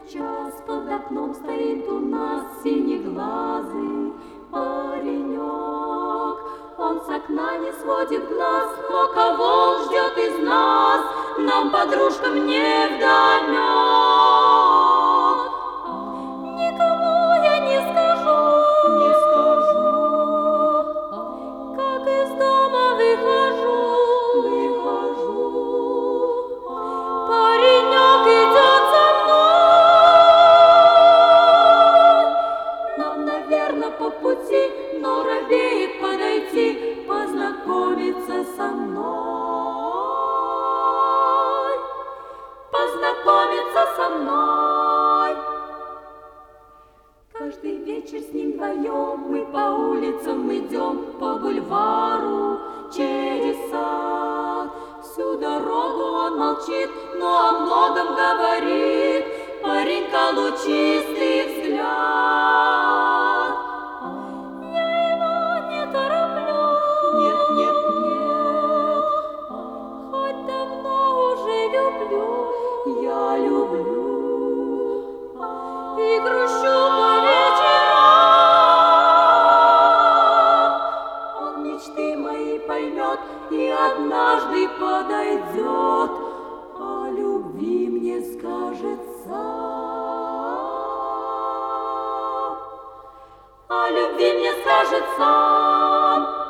Сейчас под окном стоит у нас синеглазый паренек. Он с окна не сводит глаз, но кого он ждет из нас, нам, подружкам, невдомек. Никому я не скажу, как из дома выхожу. Паренек идет за мной, нам, наверное, по пути, но робеет подойти, познакомиться со мной, познакомиться со мной. Каждый вечер с ним вдвоем мы по улицам идем, по бульвару, через сад. Всю дорогу он молчит, но о многом говорит, паренька лучистый взгляд. Я его не тороплю, нет, хоть давно уже люблю, я люблю и грущу по вечерам. Он мечты мои поймет и однажды подойдет, о любви мне скажет сам, о любви мне скажет сам.